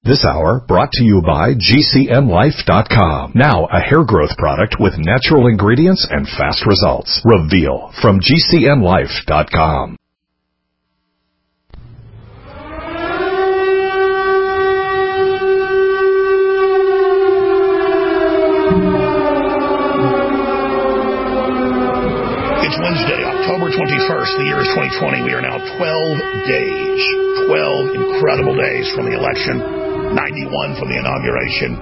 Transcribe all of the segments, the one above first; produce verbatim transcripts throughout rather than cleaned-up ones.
This hour brought to you by G C N Life dot com. Now a hair growth product with natural ingredients and fast results. Reveal from G C N Life dot com. It's Wednesday, October twenty-first. The year is twenty twenty. We are now twelve days, twelve incredible days from the election, ninety-one from the inauguration.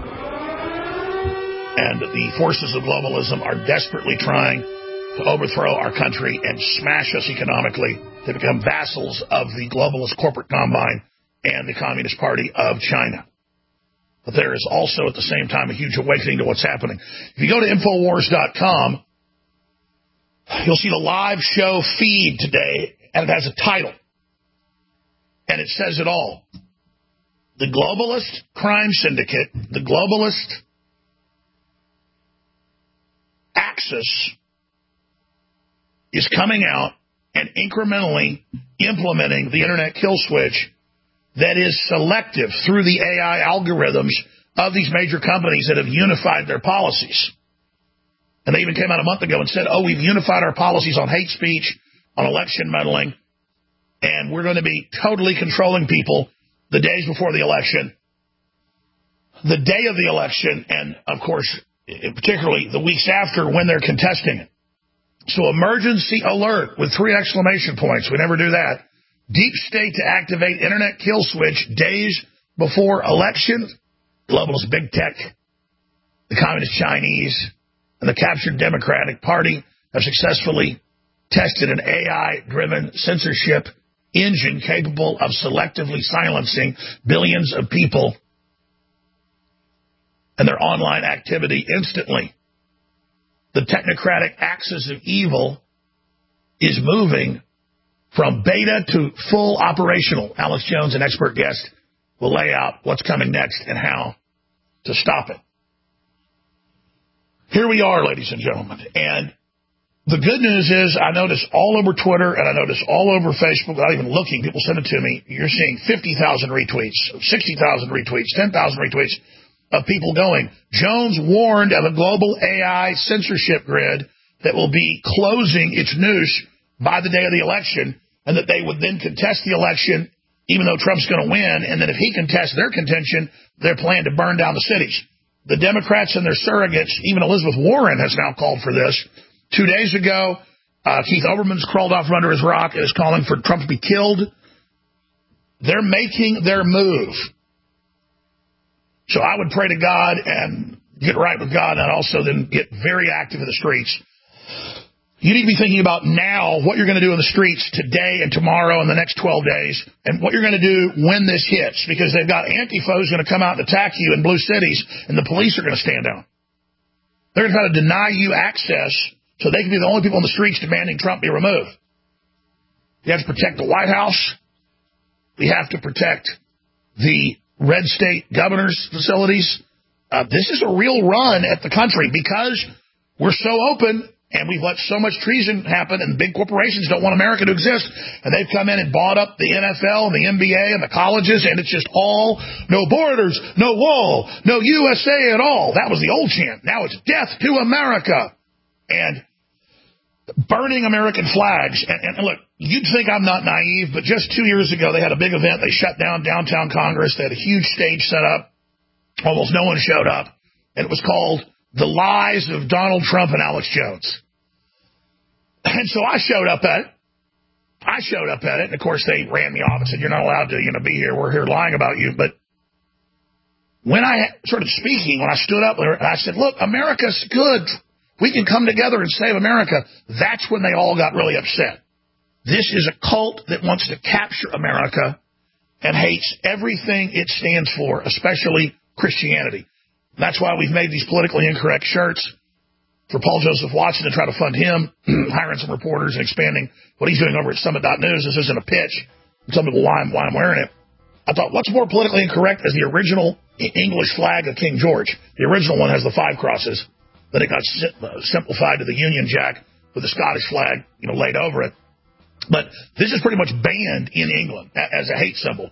And the forces of globalism are desperately trying to overthrow our country and smash us economically to become vassals of the globalist corporate combine and the Communist Party of China. But there is also at the same time a huge awakening to what's happening. If you go to Infowars dot com, you'll see the live show feed today, and it has a title. And it says it all. The globalist crime syndicate, the globalist axis, is coming out and incrementally implementing the internet kill switch that is selective through the A I algorithms of these major companies that have unified their policies. And they even came out a month ago and said, oh, we've unified our policies on hate speech, on election meddling, and we're going to be totally controlling people the days before the election, the day of the election, and, of course, particularly the weeks after when they're contesting it. So emergency alert with three exclamation points. We never do that. Deep state to activate internet kill switch days before election. Globalist big tech, the communist Chinese, and the captured Democratic Party have successfully tested an A I-driven censorship engine capable of selectively silencing billions of people and their online activity instantly. The technocratic axis of evil is moving from beta to full operational. Alex Jones, an expert guest, will lay out what's coming next and how to stop it. Here we are, ladies and gentlemen, and the good news is I notice all over Twitter and I notice all over Facebook, without even looking, people send it to me, you're seeing fifty thousand retweets, sixty thousand retweets, ten thousand retweets of people going, Jones warned of a global A I censorship grid that will be closing its noose by the day of the election, and that they would then contest the election even though Trump's going to win, and then if he contests their contention, their plan to burn down the cities. The Democrats and their surrogates, even Elizabeth Warren has now called for this. Two days ago, uh, Keith Olbermann's crawled off from under his rock and is calling for Trump to be killed. They're making their move. So I would pray to God and get right with God, and also then get very active in the streets. You need to be thinking about now what you're going to do in the streets today and tomorrow and the next twelve days, and what you're going to do when this hits, because they've got Antifa who's going to come out and attack you in blue cities, and the police are going to stand down. They're going to try to deny you access so they can be the only people in the streets demanding Trump be removed. You have to protect the White House. We have to protect the red state governors' facilities. Uh, this is a real run at the country because we're so open. And we've let so much treason happen, and big corporations don't want America to exist. And they've come in and bought up the N F L and the N B A and the colleges, and it's just all no borders, no wall, no U S A at all. That was the old chant. Now it's death to America. And burning American flags. And, and look, you'd think I'm not naive, but just two years ago they had a big event. They shut down downtown Congress. They had a huge stage set up. Almost no one showed up. And it was called The Lies of Donald Trump and Alex Jones. And so I showed up at it. I showed up at it. And, of course, they ran me off and said, you're not allowed to, you know, be here. We're here lying about you. But when I started speaking, when I stood up and I said, look, America's good. We can come together and save America. That's when they all got really upset. This is a cult that wants to capture America and hates everything it stands for, especially Christianity. That's why we've made these politically incorrect shirts for Paul Joseph Watson to try to fund him, hiring some reporters and expanding what he's doing over at Summit dot news. This isn't a pitch. Some people why I'm, why I'm wearing it. I thought, what's more politically incorrect is the original English flag of King George. The original one has the five crosses. Then it got simplified to the Union Jack with the Scottish flag, you know, laid over it. But this is pretty much banned in England as a hate symbol.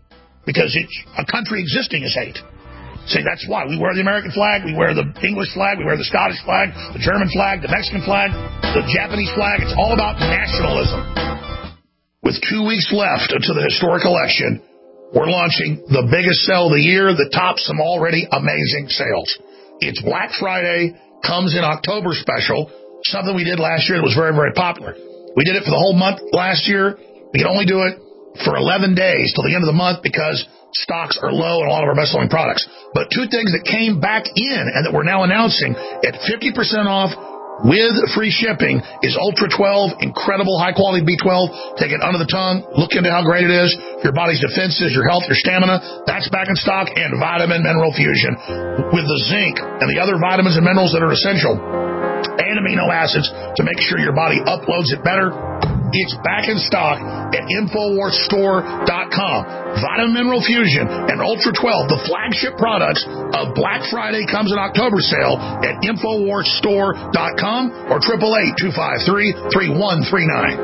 because it's a country existing is hate. See, that's why. We wear the American flag, we wear the English flag, we wear the Scottish flag, the German flag, the Mexican flag, the Japanese flag. It's all about nationalism. With two weeks left until the historic election, we're launching the biggest sale of the year that tops some already amazing sales. It's Black Friday, comes in October special, something we did last year that was very, very popular. We did it for the whole month last year. We could only do it for eleven days till the end of the month because stocks are low in a lot of our best-selling products. But two things that came back in and that we're now announcing at fifty percent off with free shipping is Ultra twelve, incredible high-quality B twelve. Take it under the tongue. Look into how great it is for your body's defenses, your health, your stamina. That's back in stock. And Vitamin Mineral Fusion with the zinc and the other vitamins and minerals that are essential and amino acids to make sure your body uploads it better. It's back in stock at Infowars Store dot com. Vitamin Mineral Fusion and Ultra twelve, the flagship products of Black Friday, comes in October sale at Infowars Store dot com or eight eight eight, two five three, three one three nine.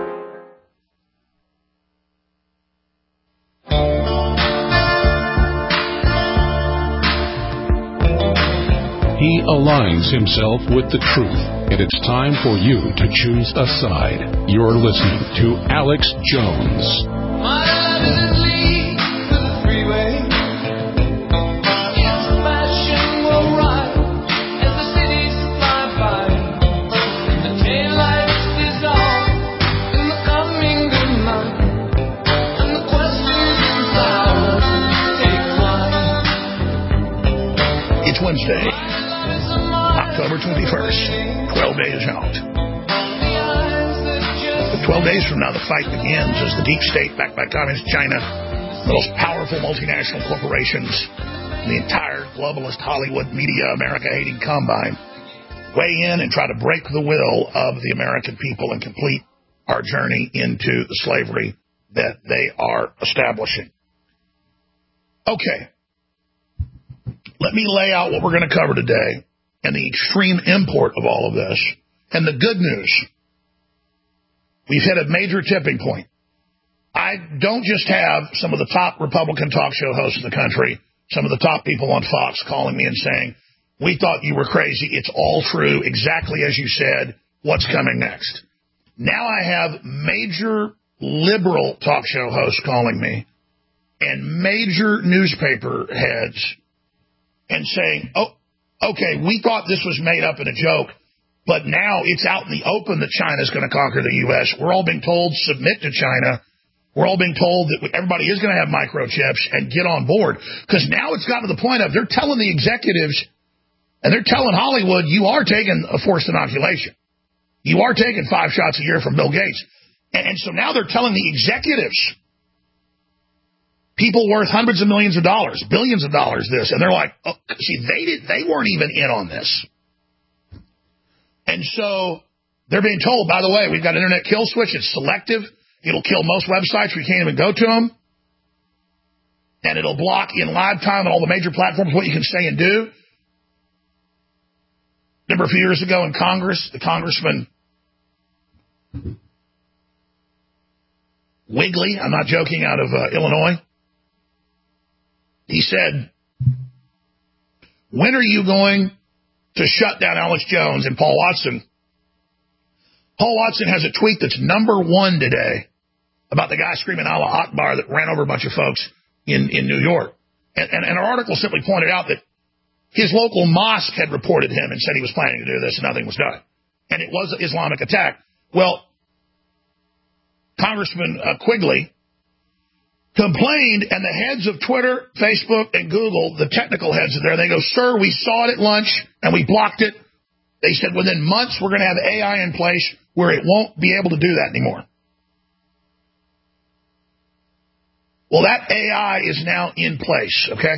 He aligns himself with the truth, and it's time for you to choose a side. You're listening to Alex Jones. My love is lead to the freeway. Its passion will ride as the cities fly by. The taillights dissolve in the coming good night, and the questions inside take flight. It's Wednesday, October twenty-first, twelve days out. twelve days from now, the fight begins as the deep state, backed by Communist China, the most powerful multinational corporations, the entire globalist Hollywood media America-hating combine, weigh in and try to break the will of the American people and complete our journey into the slavery that they are establishing. Okay. Let me lay out what we're going to cover today and the extreme import of all of this. And the good news, we've hit a major tipping point. I don't just have some of the top Republican talk show hosts in the country, some of the top people on Fox calling me and saying, we thought you were crazy. It's all true, exactly as you said. What's coming next? Now I have major liberal talk show hosts calling me and major newspaper heads and saying, oh, okay, we thought this was made up in a joke, but now it's out in the open that China's going to conquer the U S. We're all being told, submit to China. We're all being told that everybody is going to have microchips and get on board. Because now it's gotten to the point of they're telling the executives and they're telling Hollywood, you are taking a forced inoculation. You are taking five shots a year from Bill Gates. And, and so now they're telling the executives, people worth hundreds of millions of dollars, billions of dollars, this. And they're like, oh, see, they did, they weren't even in on this. And so they're being told, by the way, we've got an internet kill switch. It's selective. It'll kill most websites. We can't even go to them. And it'll block in live time on all the major platforms what you can say and do. Remember a few years ago in Congress, the Congressman Wigley, I'm not joking, out of uh, Illinois, he said, when are you going to shut down Alex Jones and Paul Watson? Paul Watson has a tweet that's number one today about the guy screaming Allah Akbar that ran over a bunch of folks in, in New York. And, and, and our article simply pointed out that his local mosque had reported him and said he was planning to do this and nothing was done. And it was an Islamic attack. Well, Congressman uh, Quigley complained, and the heads of Twitter, Facebook, and Google, the technical heads are there, they go, sir, we saw it at lunch and we blocked it. They said within months we're going to have A I in place where it won't be able to do that anymore. Well, that A I is now in place, okay?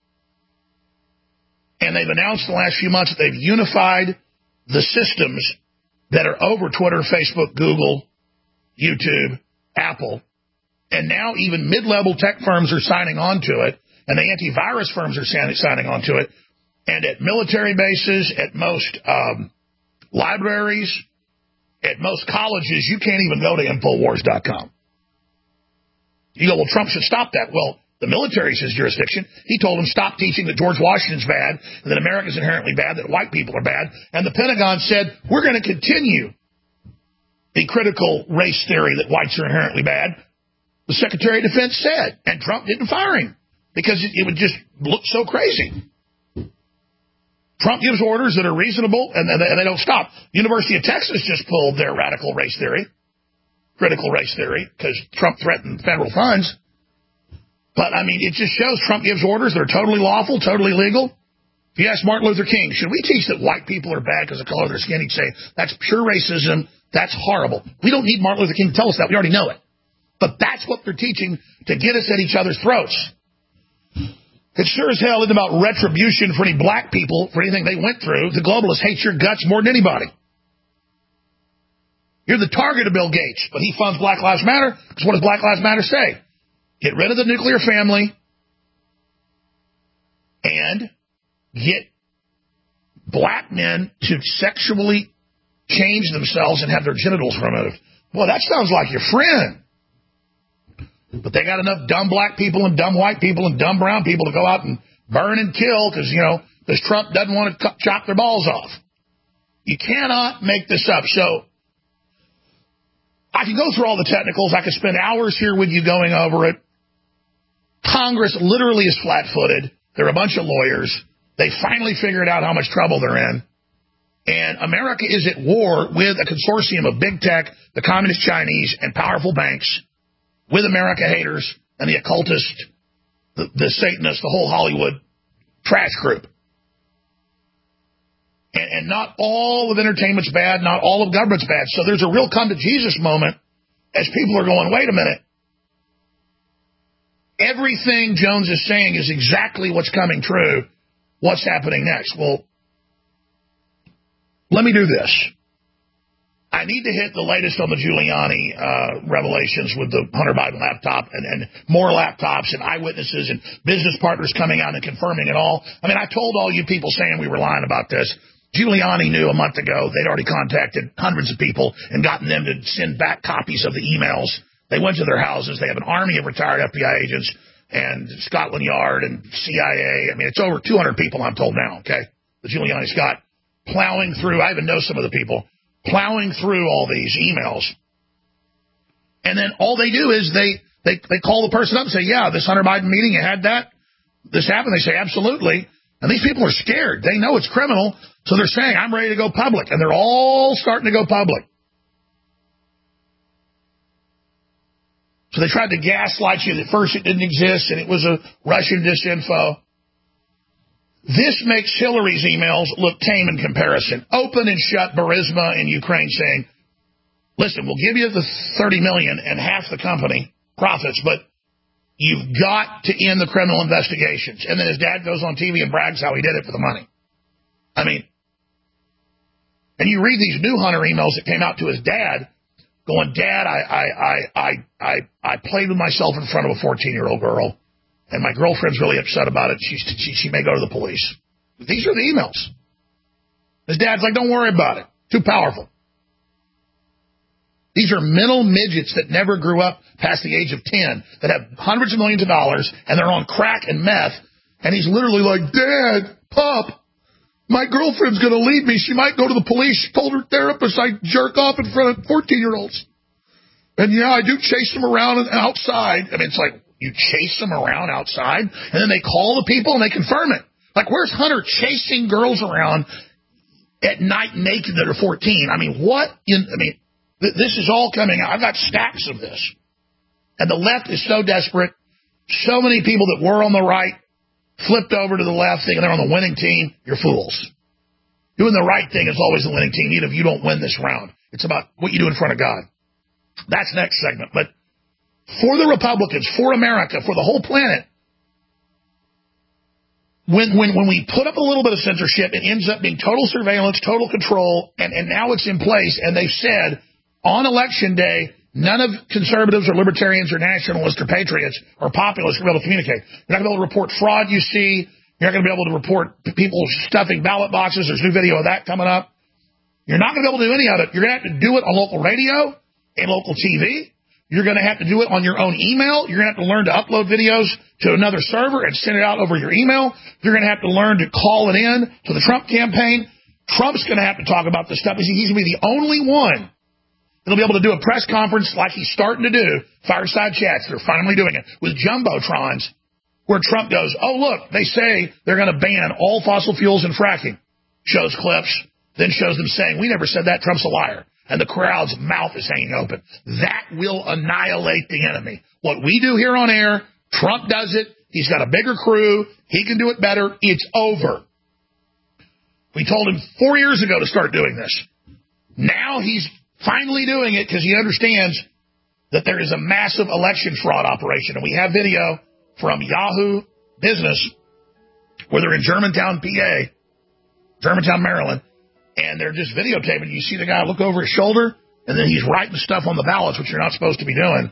And they've announced in the last few months that they've unified the systems that are over Twitter, Facebook, Google, YouTube, Apple. And now even mid-level tech firms are signing on to it, and the antivirus firms are signing on to it. And at military bases, at most um, libraries, at most colleges, you can't even go to Infowars dot com. You go, well, Trump should stop that. Well, The military is his jurisdiction. He told them stop teaching that George Washington's bad, and that America's inherently bad, that white people are bad. And the Pentagon said, we're going to continue the critical race theory that whites are inherently bad. The Secretary of Defense said, and Trump didn't fire him because it, it would just look so crazy. Trump gives orders that are reasonable, and, and, they, and they don't stop. University of Texas just pulled their radical race theory, critical race theory, because Trump threatened federal funds. But, I mean, it just shows Trump gives orders that are totally lawful, totally legal. If you ask Martin Luther King, should we teach that white people are bad because of the color of their skin? He'd say, that's pure racism. That's horrible. We don't need Martin Luther King to tell us that. We already know it. But that's what they're teaching to get us at each other's throats. It sure as hell isn't about retribution for any black people for anything they went through. The globalists hate your guts more than anybody. You're the target of Bill Gates, but he funds Black Lives Matter because what does Black Lives Matter say? Get rid of the nuclear family and get black men to sexually change themselves and have their genitals removed. Well, that sounds like your friend. But they got enough dumb black people and dumb white people and dumb brown people to go out and burn and kill because, you know, because Trump doesn't want to chop their balls off. You cannot make this up. So I can go through all the technicals. I could spend hours here with you going over it. Congress literally is flat-footed. They're a bunch of lawyers. They finally figured out how much trouble they're in. And America is at war with a consortium of big tech, the communist Chinese, and powerful banks, with America haters and the occultist, the, the Satanists, the whole Hollywood trash group. And, and not all of entertainment's bad, not all of government's bad. So there's a real come-to-Jesus moment as people are going, wait a minute. Everything Jones is saying is exactly what's coming true. What's happening next? Well, let me do this. I need to hit the latest on the Giuliani uh, revelations with the Hunter Biden laptop and, and more laptops and eyewitnesses and business partners coming out and confirming it all. I mean, I told all you people saying we were lying about this. Giuliani knew a month ago they'd already contacted hundreds of people and gotten them to send back copies of the emails. They went to their houses. They have an army of retired F B I agents and Scotland Yard and C I A. I mean, it's over two hundred people, I'm told now, okay? The Giuliani's got plowing through. I even know some of the people. Plowing through all these emails. And then all they do is they, they, they call the person up and say, yeah, this Hunter Biden meeting, you had that? This happened? They say, absolutely. And these people are scared. They know it's criminal. So they're saying, I'm ready to go public. And they're all starting to go public. So they tried to gaslight you that first it didn't exist and it was a Russian disinfo. This makes Hillary's emails look tame in comparison. Open and shut Burisma in Ukraine saying, listen, we'll give you the thirty million dollars and half the company profits, but you've got to end the criminal investigations. And then his dad goes on T V and brags how he did it for the money. I mean, and you read these new Hunter emails that came out to his dad going, Dad, I, I, I, I, I, I played with myself in front of a fourteen-year-old girl. And my girlfriend's really upset about it. She, she, she may go to the police. These are the emails. His dad's like, don't worry about it. Too powerful. These are mental midgets that never grew up past the age of ten, that have hundreds of millions of dollars, and they're on crack and meth. And he's literally like, Dad, Pop, my girlfriend's going to leave me. She might go to the police. She told her therapist I jerk off in front of fourteen-year-olds. And, yeah, I do chase them around and outside. I mean, it's like, you chase them around outside, and then they call the people, and they confirm it. Like, where's Hunter chasing girls around at night naked that are fourteen? I mean, what? In, I mean, th- this is all coming out. I've got stacks of this. And the left is so desperate. So many people that were on the right flipped over to the left thinking they're on the winning team. You're fools. Doing the right thing is always the winning team, even if you don't win this round. It's about what you do in front of God. That's next segment. But for the Republicans, for America, for the whole planet, when when when we put up a little bit of censorship, it ends up being total surveillance, total control, and, and now it's in place. And they've said on Election Day, none of conservatives or libertarians or nationalists or patriots or populists are going to be able to communicate. You're not going to be able to report fraud you see. You're not going to be able to report people stuffing ballot boxes. There's a new video of that coming up. You're not going to be able to do any of it. You're going to have to do it on local radio and local T V. You're going to have to do it on your own email. You're going to have to learn to upload videos to another server and send it out over your email. You're going to have to learn to call it in to the Trump campaign. Trump's going to have to talk about this stuff. He's going to be the only one that'll be able to do a press conference like he's starting to do, fireside chats. They're finally doing it with jumbotrons, where Trump goes, oh, look, they say they're going to ban all fossil fuels and fracking. Shows clips, then shows them saying, we never said that. Trump's a liar. And the crowd's mouth is hanging open. That will annihilate the enemy. What we do here on air, Trump does it. He's got a bigger crew. He can do it better. It's over. We told him four years ago to start doing this. Now he's finally doing it because he understands that there is a massive election fraud operation. And we have video from Yahoo Business where they're in Germantown, P A, Germantown, Maryland, and they're just videotaping. You see the guy look over his shoulder, and then he's writing stuff on the ballots, which you're not supposed to be doing.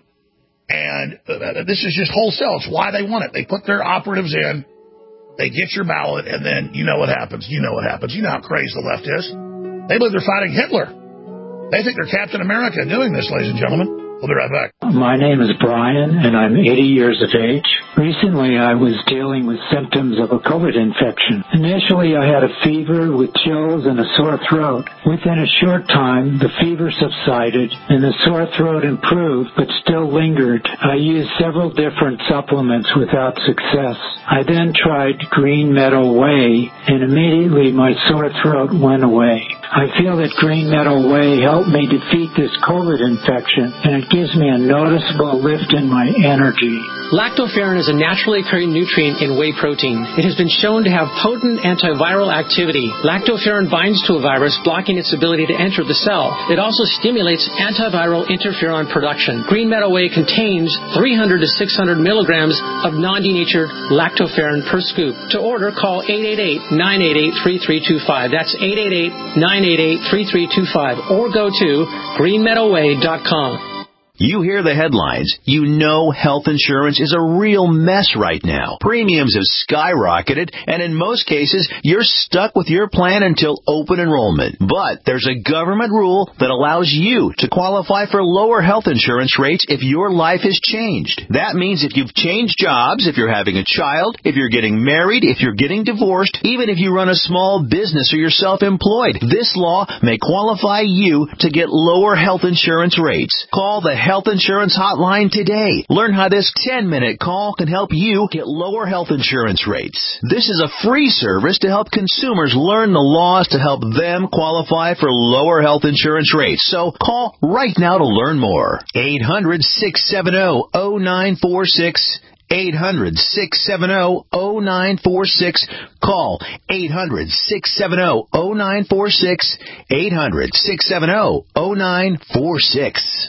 And uh, this is just wholesale. It's why they want it. They put their operatives in, they get your ballot, and then you know what happens. You know what happens. You know how crazy the left is. They believe they're fighting Hitler. They think they're Captain America doing this, ladies and gentlemen. We'll be right back. My name is Brian, and I'm eighty years of age. Recently, I was dealing with symptoms of a COVID infection. Initially, I had a fever with chills and a sore throat. Within a short time, the fever subsided, and the sore throat improved, but still lingered. I used several different supplements without success. I then tried Green Meadow Whey, and immediately my sore throat went away. I feel that Green Meadow Whey helped me defeat this COVID infection, and it gives me a noticeable lift in my energy. Lactoferrin is a naturally occurring nutrient in whey protein. It has been shown to have potent antiviral activity. Lactoferrin binds to a virus, blocking its ability to enter the cell. It also stimulates antiviral interferon production. Green Meadow Whey contains three hundred to six hundred milligrams of non-denatured lactoferrin per scoop. To order, call eight eight eight, nine eight eight, three three two five. That's eight eight eight, nine eight eight, three three two five. Or go to green meadow way dot com. You hear the headlines. You know health insurance is a real mess right now. Premiums have skyrocketed, and in most cases, you're stuck with your plan until open enrollment. But there's a government rule that allows you to qualify for lower health insurance rates if your life has changed. That means if you've changed jobs, if you're having a child, if you're getting married, if you're getting divorced, even if you run a small business or you're self-employed, this law may qualify you to get lower health insurance rates. Call the Health Insurance Hotline today. Learn how this ten-minute call can help you get lower health insurance rates. This is a free service to help consumers learn the laws to help them qualify for lower health insurance rates. So call right now to learn more. eight hundred, six seven zero, zero nine four six. eight hundred, six seven zero, zero nine four six. Call eight hundred, six seven zero, zero nine four six. eight hundred, six seven zero, zero nine four six.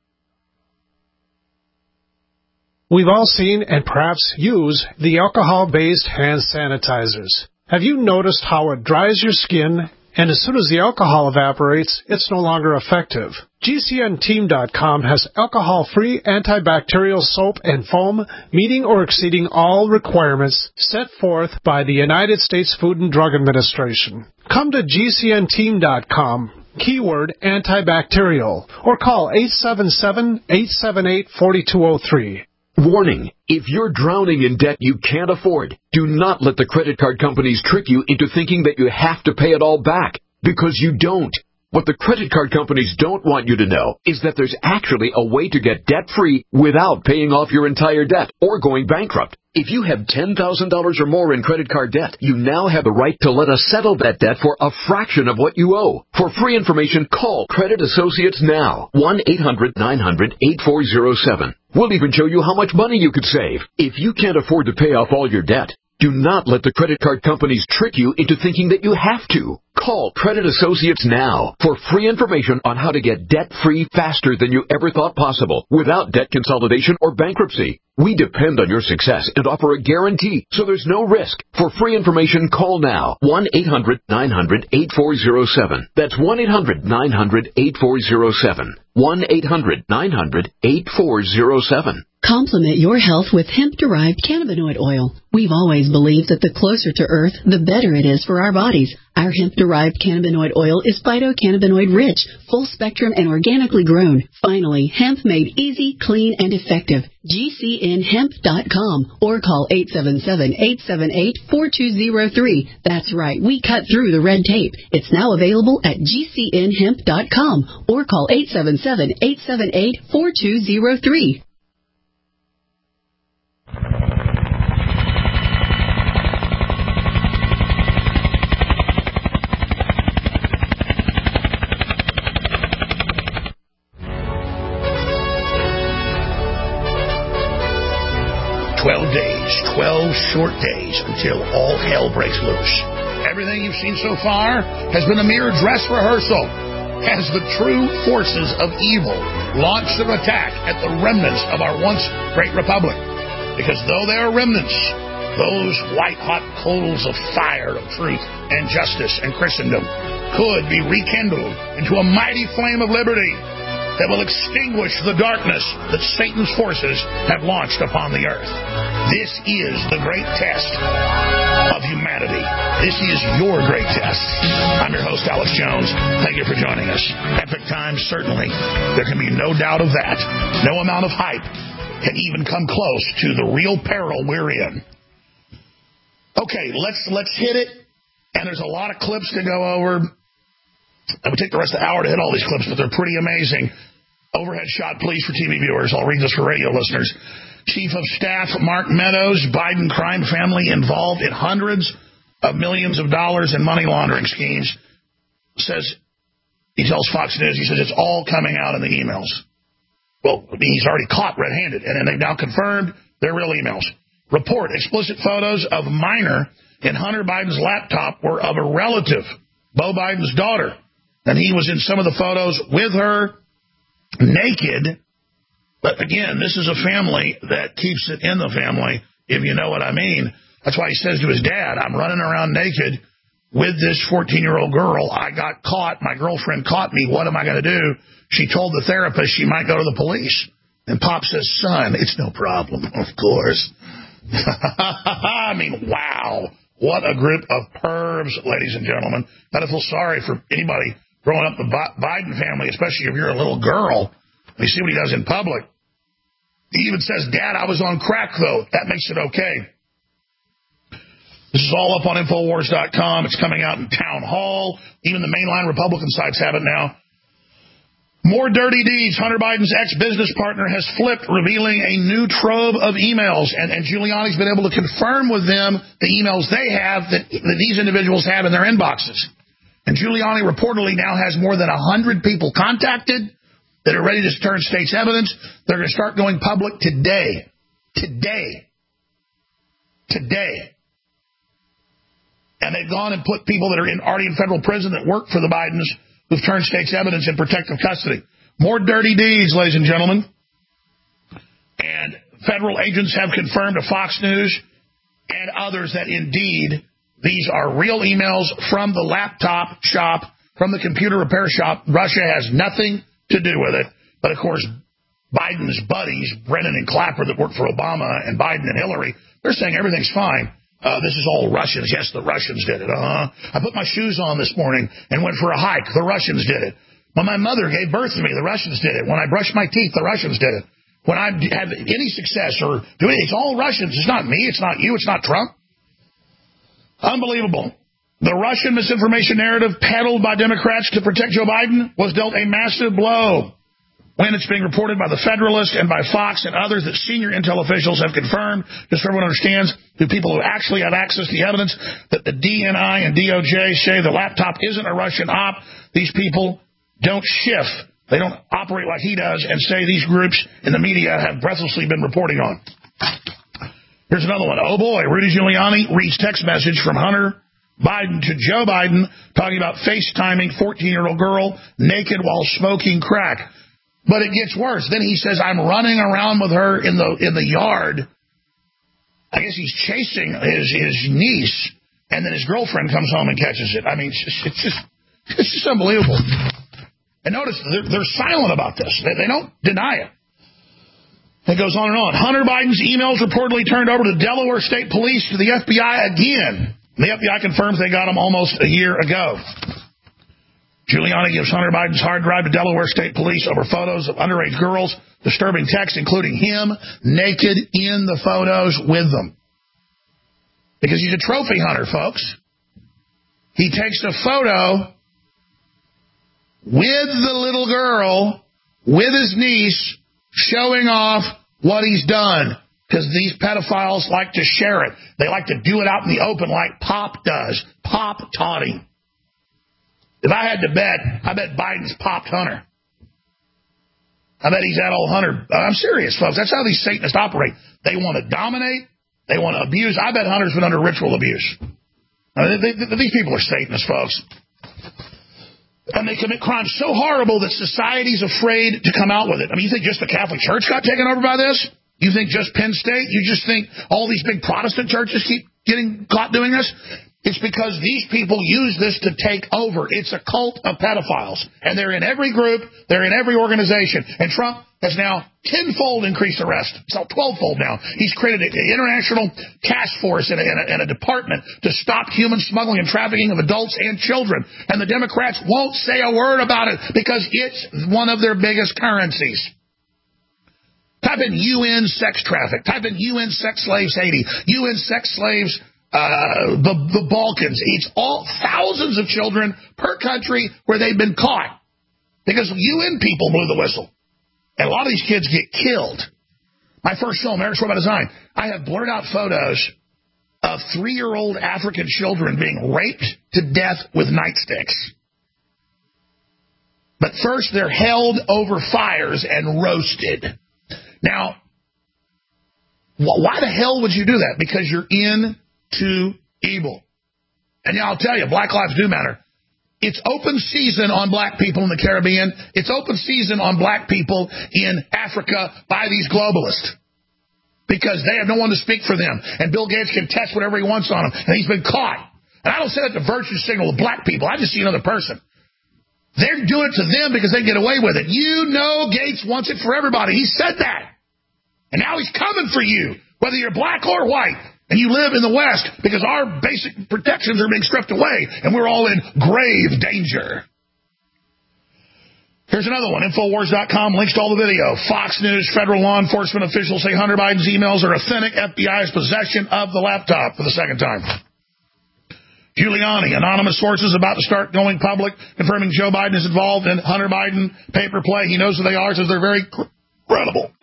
We've all seen and perhaps use the alcohol-based hand sanitizers. Have you noticed how it dries your skin, and as soon as the alcohol evaporates, it's no longer effective? G C N team dot com has alcohol-free antibacterial soap and foam meeting or exceeding all requirements set forth by the United States Food and Drug Administration. Come to G C N team dot com, keyword antibacterial, or call eight seven seven, eight seven eight, four two zero three. Warning, if you're drowning in debt you can't afford, do not let the credit card companies trick you into thinking that you have to pay it all back, because you don't. What the credit card companies don't want you to know is that there's actually a way to get debt-free without paying off your entire debt or going bankrupt. If you have ten thousand dollars or more in credit card debt, you now have the right to let us settle that debt for a fraction of what you owe. For free information, call Credit Associates now, one eight hundred, nine hundred, eight four zero seven. We'll even show you how much money you could save. If you can't afford to pay off all your debt, do not let the credit card companies trick you into thinking that you have to. Call Credit Associates now for free information on how to get debt-free faster than you ever thought possible without debt consolidation or bankruptcy. We depend on your success and offer a guarantee, so there's no risk. For free information, call now, one eight hundred, nine hundred, eight four zero seven. That's one eight hundred, nine hundred, eight four zero seven. one eight hundred, nine hundred, eight four zero seven. Complement your health with hemp-derived cannabinoid oil. We've always believed that the closer to Earth, the better it is for our bodies. Our hemp-derived cannabinoid oil is phytocannabinoid-rich, full-spectrum, and organically grown. Finally, hemp made easy, clean, and effective. G C N hemp dot com or call eight seven seven, eight seven eight, four two zero three. That's right, we cut through the red tape. It's now available at G C N hemp dot com or call eight seven seven, eight seven eight, four two zero three. Twelve days, twelve short days until all hell breaks loose. Everything you've seen so far has been a mere dress rehearsal as the true forces of evil launch their attack at the remnants of our once great republic. Because though they are remnants, those white-hot coals of fire of truth and justice and Christendom could be rekindled into a mighty flame of liberty that will extinguish the darkness that Satan's forces have launched upon the earth. This is the great test of humanity. This is your great test. I'm your host, Alex Jones. Thank you for joining us. Epic times, certainly. There can be no doubt of that. No amount of hype can even come close to the real peril we're in. Okay, let's let's hit it. And there's a lot of clips to go over. I would take the rest of the hour to hit all these clips, but they're pretty amazing. Overhead shot, please, for T V viewers. I'll read this for radio listeners. Chief of Staff Mark Meadows, Biden crime family involved in hundreds of millions of dollars in money laundering schemes, says, he tells Fox News, he says it's all coming out in the emails. Well, he's already caught red-handed, and then they've now confirmed they're real emails. Report, explicit photos of minor in Hunter Biden's laptop were of a relative, Beau Biden's daughter. And he was in some of the photos with her naked. But again, this is a family that keeps it in the family, if you know what I mean. That's why he says to his dad, I'm running around naked with this fourteen-year-old girl. I got caught. My girlfriend caught me. What am I going to do? She told the therapist she might go to the police. And Pop says, son, it's no problem, of course. I mean, wow. What a group of pervs, ladies and gentlemen. Gotta feel sorry for anybody growing up the Biden family, especially if you're a little girl. You see what he does in public. He even says, Dad, I was on crack, though. That makes it okay. This is all up on Infowars dot com. It's coming out in Town Hall. Even the mainline Republican sites have it now. More dirty deeds. Hunter Biden's ex-business partner has flipped, revealing a new trove of emails. And, and Giuliani's been able to confirm with them the emails they have that, that these individuals have in their inboxes. And Giuliani reportedly now has more than one hundred people contacted that are ready to turn state's evidence. They're going to start going public today. Today. Today. And they've gone and put people that are in, already in federal prison that work for the Bidens who've turned state's evidence in protective custody. More dirty deeds, ladies and gentlemen. And federal agents have confirmed to Fox News and others that indeed these are real emails from the laptop shop, from the computer repair shop. Russia has nothing to do with it. But, of course, Biden's buddies, Brennan and Clapper, that work for Obama and Biden and Hillary, they're saying everything's fine. Uh, this is all Russians. Yes, the Russians did it. Uh-huh. I put my shoes on this morning and went for a hike. The Russians did it. When my mother gave birth to me, the Russians did it. When I brushed my teeth, the Russians did it. When I had any success or do anything, it's all Russians. It's not me. It's not you. It's not Trump. Unbelievable. The Russian misinformation narrative peddled by Democrats to protect Joe Biden was dealt a massive blow when it's being reported by the Federalist and by Fox and others that senior intel officials have confirmed, just so everyone understands, to people who actually have access to the evidence, that the D N I and D O J say the laptop isn't a Russian op. These people don't shift. They don't operate like he does and say these groups in the media have breathlessly been reporting on. Here's another one. Oh, boy, Rudy Giuliani reads text message from Hunter Biden to Joe Biden talking about FaceTiming fourteen-year-old girl naked while smoking crack. But it gets worse. Then he says, I'm running around with her in the in the yard. I guess he's chasing his, his niece, and then his girlfriend comes home and catches it. I mean, it's just, it's just, it's just unbelievable. And notice, they're, they're silent about this. They, they don't deny it. It goes on and on. Hunter Biden's emails reportedly turned over to Delaware State Police to the F B I again. The F B I confirms they got them almost a year ago. Giuliani gives Hunter Biden's hard drive to Delaware State Police over photos of underage girls, disturbing text, including him naked in the photos with them. Because he's a trophy hunter, folks. He takes a photo with the little girl, with his niece, showing off what he's done. Because these pedophiles like to share it. They like to do it out in the open like Pop does. Pop taught him. If I had to bet, I bet Biden's popped Hunter. I bet he's that old Hunter. I'm serious, folks. That's how these Satanists operate. They want to dominate. They want to abuse. I bet Hunter's been under ritual abuse. I mean, they, they, these people are Satanists, folks. And they commit crimes so horrible that society's afraid to come out with it. I mean, you think just the Catholic Church got taken over by this? You think just Penn State? You just think all these big Protestant churches keep getting caught doing this? It's because these people use this to take over. It's a cult of pedophiles. And they're in every group. They're in every organization. And Trump has now tenfold increased arrest. It's now twelvefold now. He's created an international task force and a, and, a, and a department to stop human smuggling and trafficking of adults and children. And the Democrats won't say a word about it because it's one of their biggest currencies. Type in U N sex traffic. Type in U N sex slaves Haiti. U N sex slaves uh, the, the Balkans. It's all thousands of children per country where they've been caught because U N people blew the whistle. And a lot of these kids get killed. My first show, America's Robot Design, I have blurred out photos of three-year-old African children being raped to death with nightsticks. But first, they're held over fires and roasted. Now, why the hell would you do that? Because you're into evil. And yeah, I'll tell you, Black Lives do matter. It's open season on black people in the Caribbean. It's open season on black people in Africa by these globalists. Because they have no one to speak for them. And Bill Gates can test whatever he wants on them. And he's been caught. And I don't say that to virtue signal to black people. I just see another person. They're doing it to them because they get away with it. You know Gates wants it for everybody. He said that. And now he's coming for you, whether you're black or white, and you live in the West, because our basic protections are being stripped away, and we're all in grave danger. Here's another one, Infowars dot com, links to all the video. Fox News, federal law enforcement officials say Hunter Biden's emails are authentic. F B I has possession of the laptop for the second time. Giuliani, anonymous sources about to start going public, confirming Joe Biden is involved in Hunter Biden paper play. He knows who they are, says they're very credible.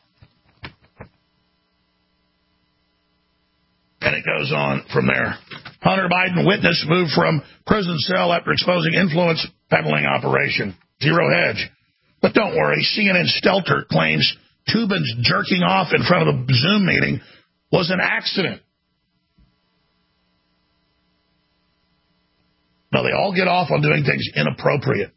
And it goes on from there. Hunter Biden witness moved from prison cell after exposing influence peddling operation. Zero hedge. But don't worry, C N N Stelter claims Toobin's jerking off in front of a Zoom meeting was an accident. No, they all get off on doing things inappropriate.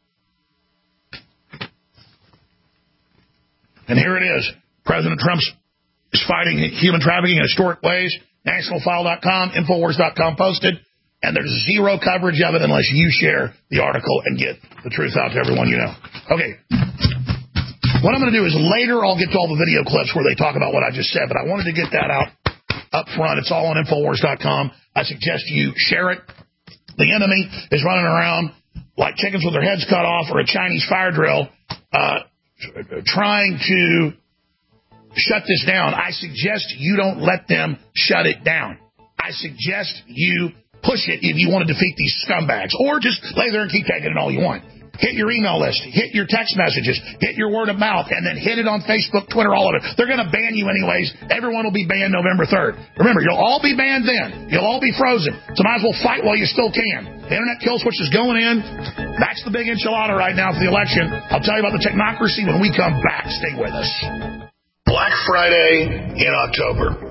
And here it is. President Trump is fighting human trafficking in historic ways. National File dot com, Infowars dot com posted, and there's zero coverage of it unless you share the article and get the truth out to everyone you know. Okay. What I'm going to do is later I'll get to all the video clips where they talk about what I just said, but I wanted to get that out up front. It's all on Infowars dot com. I suggest you share it. The enemy is running around like chickens with their heads cut off or a Chinese fire drill uh, trying to shut this down. I suggest you don't let them shut it down. I suggest you push it if you want to defeat these scumbags. Or just lay there and keep taking it all you want. Hit your email list. Hit your text messages. Hit your word of mouth. And then hit it on Facebook, Twitter, all of it. They're going to ban you anyways. Everyone will be banned November third. Remember, you'll all be banned then. You'll all be frozen. So might as well fight while you still can. The internet kill switch is going in. That's the big enchilada right now for the election. I'll tell you about the technocracy when we come back. Stay with us. Black Friday in October.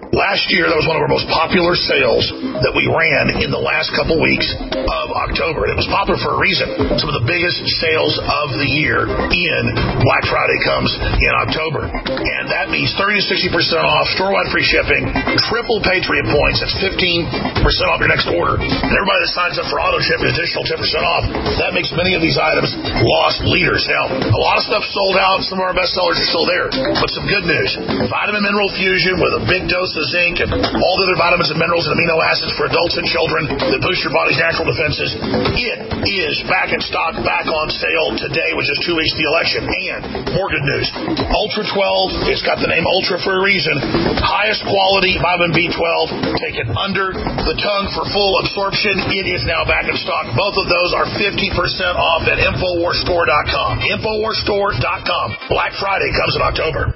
Last year, that was one of our most popular sales that we ran in the last couple weeks of October. And it was popular for a reason. Some of the biggest sales of the year in Black Friday comes in October. And that means thirty to sixty percent off, store-wide free shipping, triple Patriot points. That's fifteen percent off your next order. And everybody that signs up for auto ship an additional ten percent off. That makes many of these items lost leaders. Now, a lot of stuff sold out. Some of our best sellers are still there. But some good news. Vitamin Mineral Fusion with a big dose of zinc and all the other vitamins and minerals and amino acids for adults and children that boost your body's natural defenses. It is back in stock, back on sale today with just two weeks to the election. And more good news. Ultra twelve, it's got the name Ultra for a reason. Highest quality vitamin B twelve. Take it under the tongue for full absorption. It is now back in stock. Both of those are fifty percent off at Infowars Store dot com. Infowars Store dot com. Black Friday comes in October.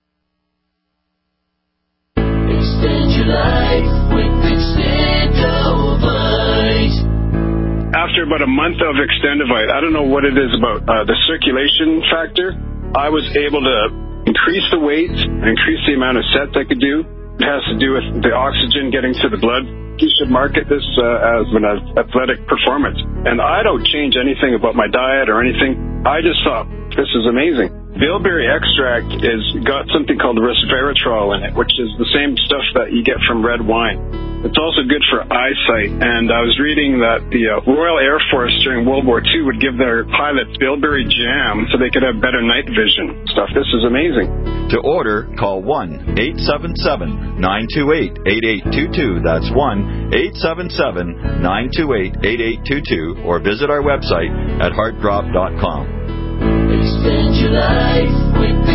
Extend your life with Extendovite. After about a month of Extendovite, I don't know what it is about uh, the circulation factor, I was able to increase the weight, increase the amount of sets I could do. It has to do with the oxygen getting to the blood. You should market this uh, as an athletic performance. And I don't change anything about my diet or anything. I just thought, this is amazing. Bilberry extract is got something called resveratrol in it, which is the same stuff that you get from red wine. It's also good for eyesight, and I was reading that the uh, Royal Air Force during World War Two would give their pilots bilberry jam so they could have better night vision stuff. This is amazing. To order, call one eight seven seven, nine two eight, eight eight two two. That's one eight seven seven, nine two eight, eight eight two two, or visit our website at heart drop dot com. Extend your life with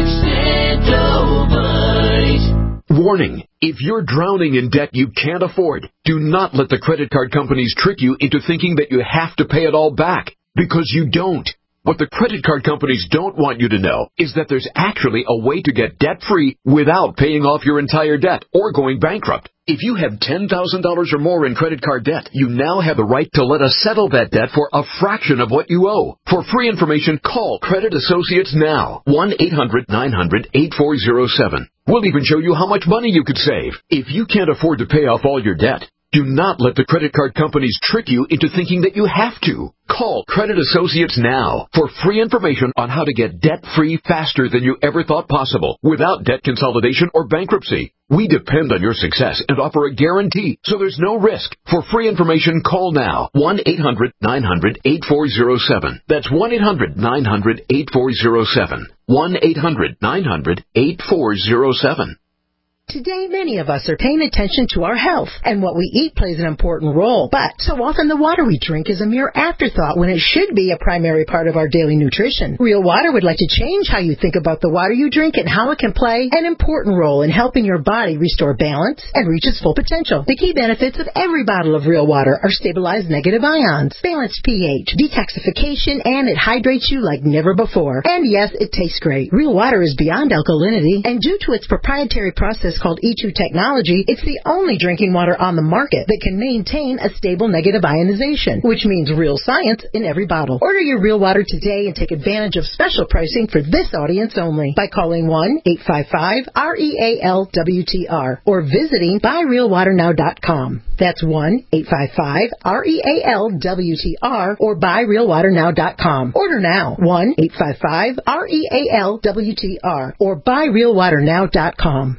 Extendovite. Warning, if you're drowning in debt you can't afford, do not let the credit card companies trick you into thinking that you have to pay it all back, because you don't. What the credit card companies don't want you to know is that there's actually a way to get debt-free without paying off your entire debt or going bankrupt. If you have ten thousand dollars or more in credit card debt, you now have the right to let us settle that debt for a fraction of what you owe. For free information, call Credit Associates now. one eight hundred nine hundred eight four zero seven. We'll even show you how much money you could save. If you can't afford to pay off all your debt, do not let the credit card companies trick you into thinking that you have to. Call Credit Associates now for free information on how to get debt-free faster than you ever thought possible without debt consolidation or bankruptcy. We depend on your success and offer a guarantee, so there's no risk. For free information, call now. one eight hundred nine hundred eight four zero seven. That's one eight hundred nine hundred eight four zero seven. one eight hundred nine hundred eight four zero seven. Today, many of us are paying attention to our health, and what we eat plays an important role. But so often the water we drink is a mere afterthought when it should be a primary part of our daily nutrition. Real Water would like to change how you think about the water you drink and how it can play an important role in helping your body restore balance and reach its full potential. The key benefits of every bottle of Real Water are stabilized negative ions, balanced pH, detoxification, and it hydrates you like never before. And yes, it tastes great. Real Water is beyond alkalinity, and due to its proprietary process called E two technology, it's the only drinking water on the market that can maintain a stable negative ionization, which means real science in every bottle. Order your Real Water today and take advantage of special pricing for this audience only by calling one eight five five R E A L W T R or visiting buy real water now dot com. That's one eight five five R E A L W T R or buy real water now dot com. Order now, one eight five five R E A L W T R or buy real water now dot com.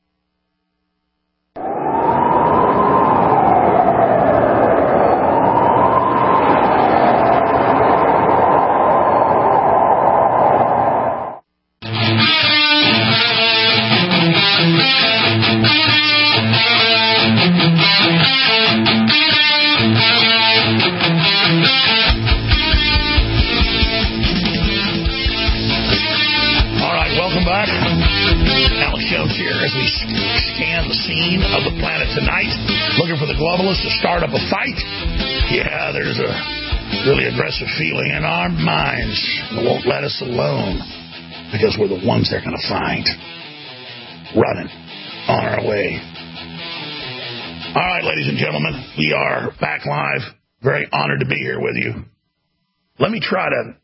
To start up a fight. Yeah, there's a really aggressive feeling in our minds that won't let us alone because we're the ones they're going to find running on our way. All right, ladies and gentlemen, we are back live. Very honored to be here with you. Let me try to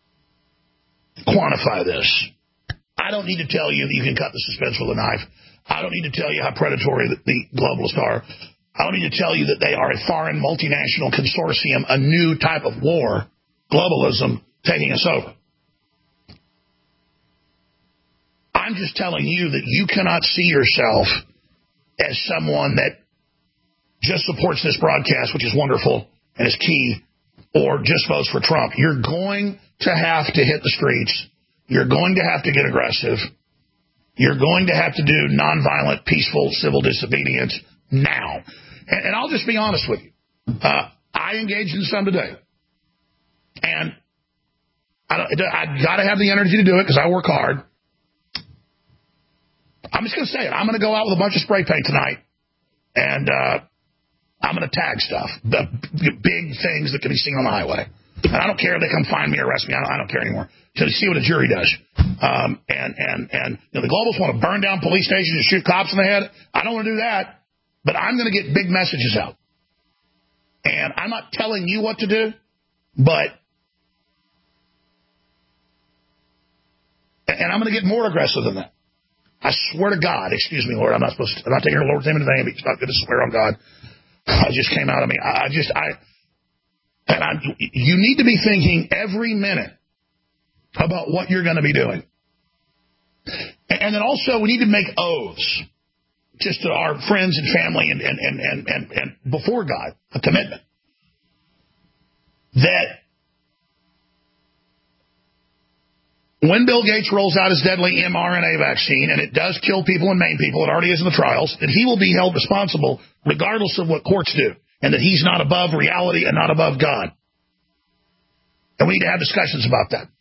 quantify this. I don't need to tell you that you can cut the suspense with a knife. I don't need to tell you how predatory the, the globalists are. I don't need to tell you that they are a foreign multinational consortium, a new type of war, globalism, taking us over. I'm just telling you that you cannot see yourself as someone that just supports this broadcast, which is wonderful and is key, or just votes for Trump. You're going to have to hit the streets. You're going to have to get aggressive. You're going to have to do nonviolent, peaceful, civil disobedience now. And, and I'll just be honest with you. Uh, I engaged in some today. And I, I got to have the energy to do it because I work hard. I'm just going to say it. I'm going to go out with a bunch of spray paint tonight. And uh, I'm going to tag stuff. The big things that can be seen on the highway. And I don't care if they come find me or arrest me. I don't, I don't care anymore. So to see what a jury does. Um, and, and, and you know, the globalists want to burn down police stations and shoot cops in the head. I don't want to do that. But I'm going to get big messages out. And I'm not telling you what to do, but and I'm going to get more aggressive than that. I swear to God, excuse me, Lord, I'm not supposed to, I'm not taking the Lord's name in vain, but it's not good to swear on God. It just came out of me. I, I just, I, and I, you need to be thinking every minute about what you're going to be doing. And, and then also, we need to make oaths, just to our friends and family and, and, and, and, and, and before God, a commitment that when Bill Gates rolls out his deadly mRNA vaccine, and it does kill people and maim people, it already is in the trials, that he will be held responsible regardless of what courts do, and that he's not above reality and not above God. And we need to have discussions about that.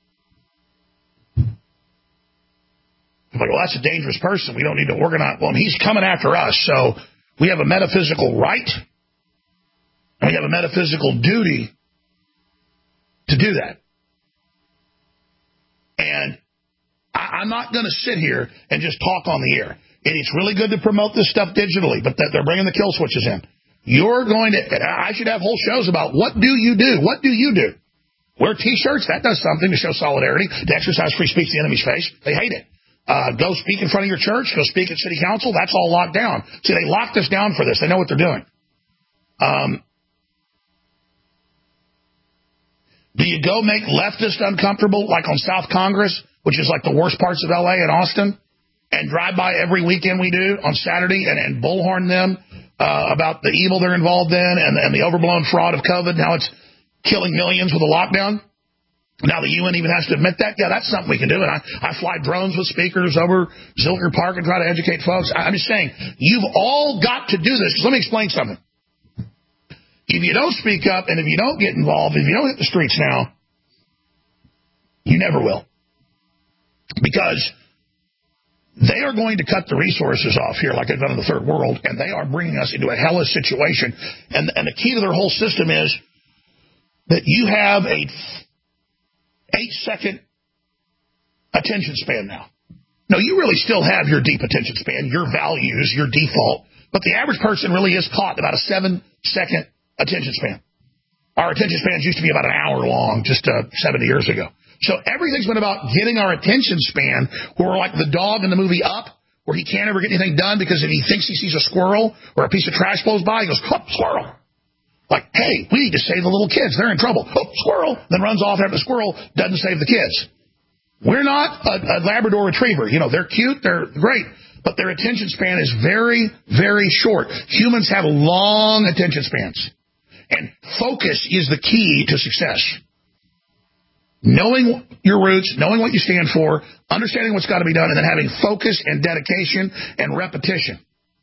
I'm like, well, that's a dangerous person. We don't need to organize. Well, he's coming after us, so we have a metaphysical right, and we have a metaphysical duty to do that. And I, I'm not going to sit here and just talk on the air. And it's really good to promote this stuff digitally, but that they're bringing the kill switches in. You're going to, I should have whole shows about what do you do? What do you do? Wear T-shirts. That does something to show solidarity, to exercise free speech in the enemy's face. They hate it. Uh, go speak in front of your church. Go speak at city council. That's all locked down. See, they locked us down for this. They know what they're doing. Um, do you go make leftists uncomfortable, like on South Congress, which is like the worst parts of L A and Austin, and drive by every weekend we do on Saturday and, and bullhorn them uh, about the evil they're involved in and, and the overblown fraud of COVID and how it's killing millions with a lockdown? Now the U N even has to admit that. Yeah, that's something we can do. And I, I fly drones with speakers over Zilker Park and try to educate folks. I'm just saying, you've all got to do this. Let me explain something. If you don't speak up and if you don't get involved, if you don't hit the streets now, you never will. Because they are going to cut the resources off here like they've done in the third world, and they are bringing us into a hellish situation. And, and the key to their whole system is that you have a eight-second attention span now. No, you really still have your deep attention span, your values, your default, but the average person really is caught about a seven-second attention span. Our attention spans used to be about an hour long just uh, seventy years ago. So everything's been about getting our attention span where we're like the dog in the movie Up, where he can't ever get anything done because if he thinks he sees a squirrel or a piece of trash blows by, he goes, oh, squirrel. Like, hey, we need to save the little kids. They're in trouble. Oh, squirrel. Then runs off after the squirrel, doesn't save the kids. We're not a, a Labrador retriever. You know, they're cute, they're great, but their attention span is very, very short. Humans have long attention spans. And focus is the key to success. Knowing your roots, knowing what you stand for, understanding what's got to be done, and then having focus and dedication and repetition.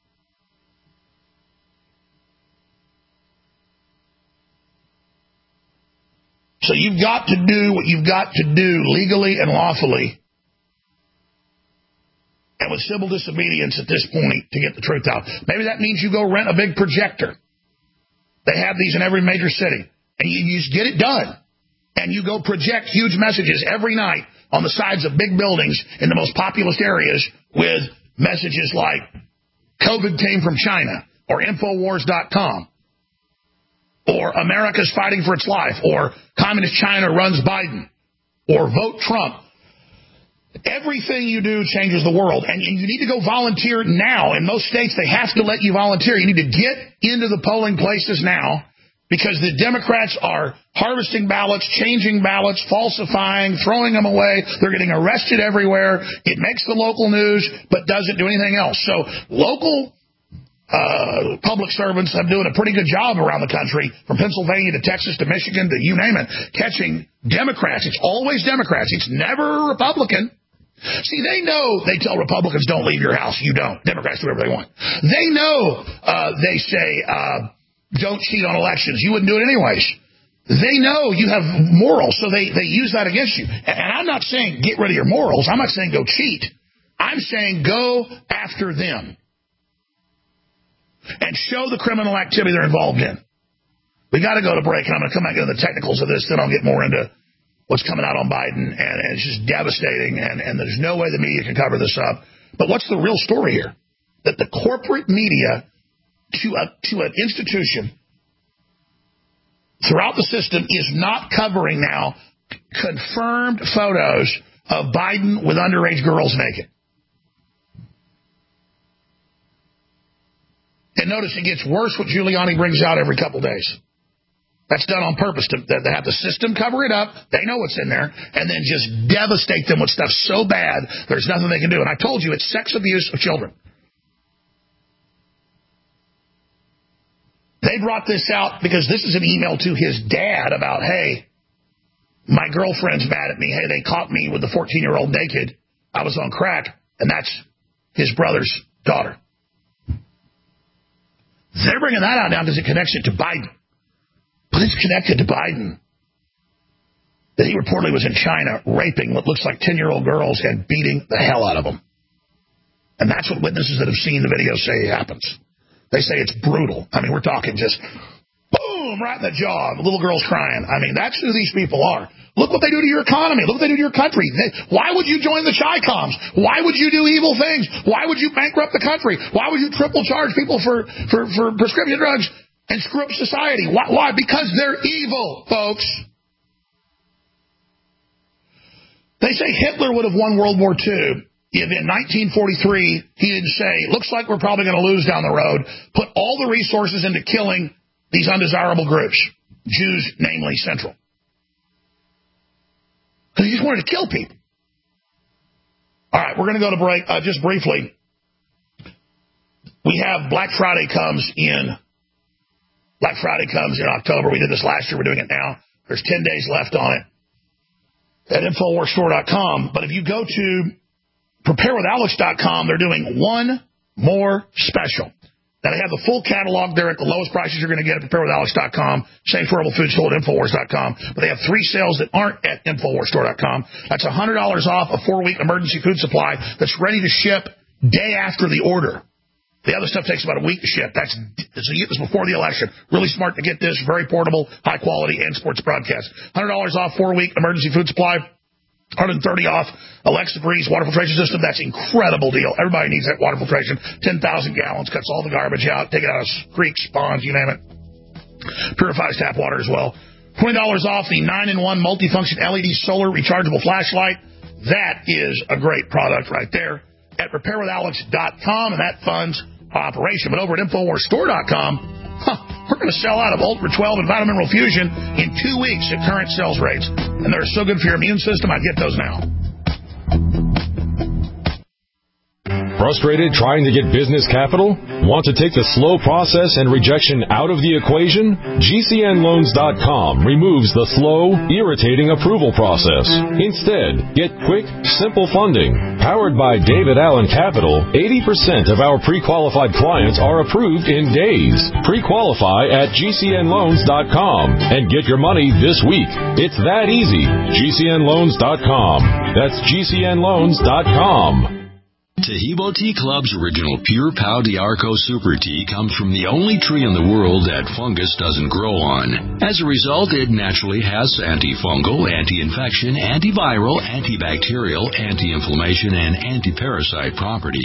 So you've got to do what you've got to do legally and lawfully and with civil disobedience at this point to get the truth out. Maybe that means you go rent a big projector. They have these in every major city. And you just get it done. And you go project huge messages every night on the sides of big buildings in the most populous areas with messages like COVID came from China or Infowars dot com. Or America's fighting for its life, or Communist China runs Biden, or vote Trump. Everything you do changes the world, and you need to go volunteer now. In most states, they have to let you volunteer. You need to get into the polling places now, because the Democrats are harvesting ballots, changing ballots, falsifying, throwing them away. They're getting arrested everywhere. It makes the local news, but doesn't do anything else. So local uh, public servants are doing a pretty good job around the country, from Pennsylvania to Texas to Michigan to you name it, catching Democrats. It's always Democrats. It's never Republican. See, they know they tell Republicans, don't leave your house. You don't. Democrats do whatever they want. They know uh, they say, uh, don't cheat on elections. You wouldn't do it anyways. They know you have morals, so they, they use that against you. And I'm not saying get rid of your morals. I'm not saying go cheat. I'm saying go after them and show the criminal activity they're involved in. We got to go to break, and I'm going to come back into the technicals of this, then I'll get more into what's coming out on Biden, and, and it's just devastating, and, and there's no way the media can cover this up. But what's the real story here? That the corporate media to a to an institution throughout the system is not covering now confirmed photos of Biden with underage girls naked. And notice it gets worse what Giuliani brings out every couple days. That's done on purpose. To, they have the system cover it up. They know what's in there. And then just devastate them with stuff so bad, there's nothing they can do. And I told you, it's sex abuse of children. They brought this out because this is an email to his dad about, hey, my girlfriend's mad at me. Hey, they caught me with the fourteen-year-old naked. I was on crack. And that's his brother's daughter. They're bringing that out now because it connects it to Biden. But it's connected to Biden. That he reportedly was in China raping what looks like ten-year-old girls and beating the hell out of them. And that's what witnesses that have seen the video say happens. They say it's brutal. I mean, we're talking just boom, right in the jaw. The little girl's crying. I mean, that's who these people are. Look what they do to your economy. Look what they do to your country. They, why would you join the Chi-Coms? Why would you do evil things? Why would you bankrupt the country? Why would you triple charge people for, for, for prescription drugs and screw up society? Why? Why? Because they're evil, folks. They say Hitler would have won World War Two if in nineteen forty-three he didn't say, looks like we're probably going to lose down the road, put all the resources into killing these undesirable groups, Jews, namely Central. Because he just wanted to kill people. All right, we're going to go to break. Uh, just briefly, we have Black Friday comes in. Black Friday comes in October. We did this last year. We're doing it now. There's ten days left on it at Infowars Store dot com. But if you go to Prepare With Alex dot com, they're doing one more special. Now, they have the full catalog there at the lowest prices you're going to get at Prepare With Alex dot com. Same for Herbal Foods sold at Infowars dot com. But they have three sales that aren't at Infowars Store dot com. That's one hundred dollars off a four-week emergency food supply that's ready to ship day after the order. The other stuff takes about a week to ship. That's so you get this before the election. Really smart to get this. Very portable, high quality, and sports broadcast. one hundred dollars off four-week emergency food supply. one hundred thirty dollars off Alexa Breeze water filtration system. That's an incredible deal. Everybody needs that water filtration. ten thousand gallons. Cuts all the garbage out. Take it out of creeks, ponds, you name it. Purifies tap water as well. twenty dollars off the nine in one multifunction L E D solar rechargeable flashlight. That is a great product right there at Prepare With Alex dot com, and that funds operation. But over at Infowars Store dot com, huh, we're going to sell out of Ultra twelve and Vitamin Mineral Fusion in two weeks at current sales rates. And they're so good for your immune system, I'd get those now. Frustrated trying to get business capital? Want to take the slow process and rejection out of the equation? G C N Loans dot com removes the slow, irritating approval process. Instead, get quick, simple funding. Powered by David Allen Capital, eighty percent of our pre-qualified clients are approved in days. Pre-qualify at G C N Loans dot com and get your money this week. It's that easy. G C N Loans dot com. That's G C N Loans dot com. Tahibo Tea Club's original Pure Pau D'Arco Super Tea comes from the only tree in the world that fungus doesn't grow on. As a result, it naturally has antifungal, anti-infection, antiviral, antibacterial, anti-inflammation, and anti-parasite properties.